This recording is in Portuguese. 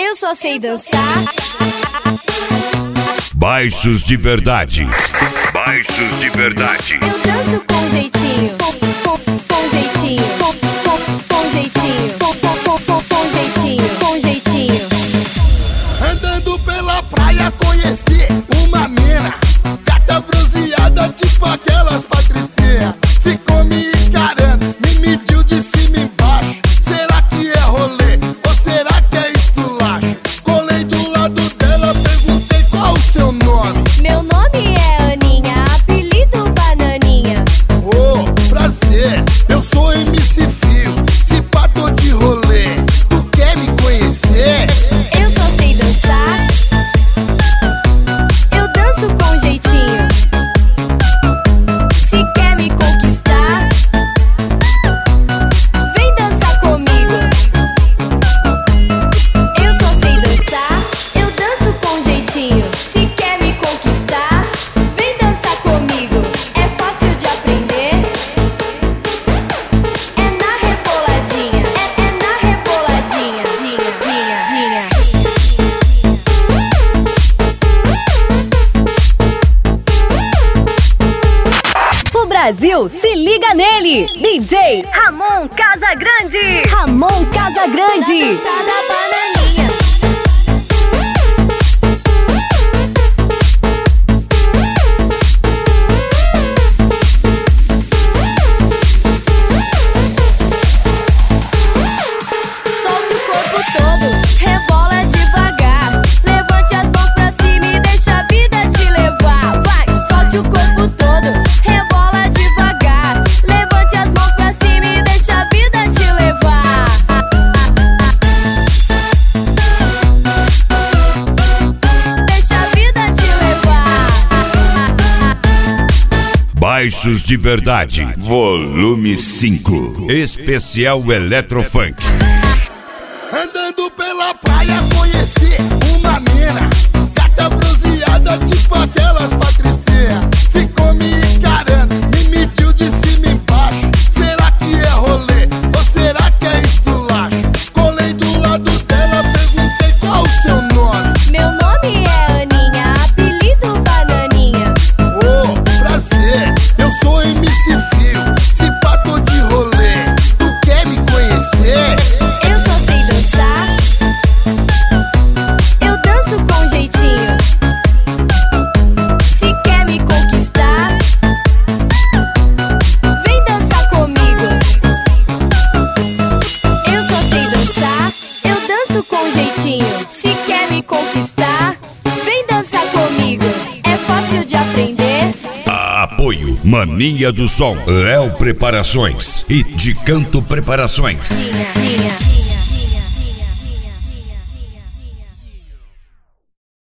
Eu só sei dançar. Baixos de verdade. Baixos de verdade. Eu danço com jeitinho. Com jeitinho. Com jeitinho. Com jeitinho. Com jeitinho. Andando pela praia conheci uma mina, gata bronzeada tipo aquelas patricinhas. Ficou me encarando, me mediu de cima e embaixo. Será que é rolê ou será que é esculacho? Colei do lado dela, perguntei qual o seu nome. Meu nome é Aninha, apelido Bananinha. Oh, prazer, eu sou MC Fio. Se pá, tô de rolê, tu quer me conhecer? Eu só sei dançar. Eu danço com jeitinho. Se quer me conquistar, vem dançar comigo. Eu só sei dançar. Eu danço com jeitinho. Se quer me conquistar, vem dançar comigo. É fácil de aprender. É na reboladinha. É na reboladinha. Dinha. O Brasil se liga nele. DJ Ramon Casagrande. Ramon Casagrande. Dançada bananinha. Solte o corpo todo, rebola devagar. Levante as mãos pra cima e deixa a vida te levar. Vai, solte o corpo todo, rebola devagar. Levante as mãos pra cima e deixa a vida te levar. Deixa a vida te levar. Baixos de verdade. Volume 5. Especial Eletrofunk. Andando pela praia conheci uma mina, gata bronzeada tipo aquelas patricinhas. Ficou me encarando, me mediu de cima e embaixo. Será que é rolê ou será que é esculacho? Colei do lado dela, perguntei qual o seu nome. Meu nome é Aninha, apelido Bananinha. Oh, prazer, eu sou MC Fio. Se pá, tô de rolê, tu quer me conhecer? Eu só sei dançar. Eu danço com jeitinho. Se quer me conquistar, vem dançar comigo. Eu só sei dançar. Eu danço com jeitinho. Se quer me conquistar, vem dançar comigo. É fácil de aprender. Apoio Mania do Som, Léo Preparações e De Canto Preparações. Dinha.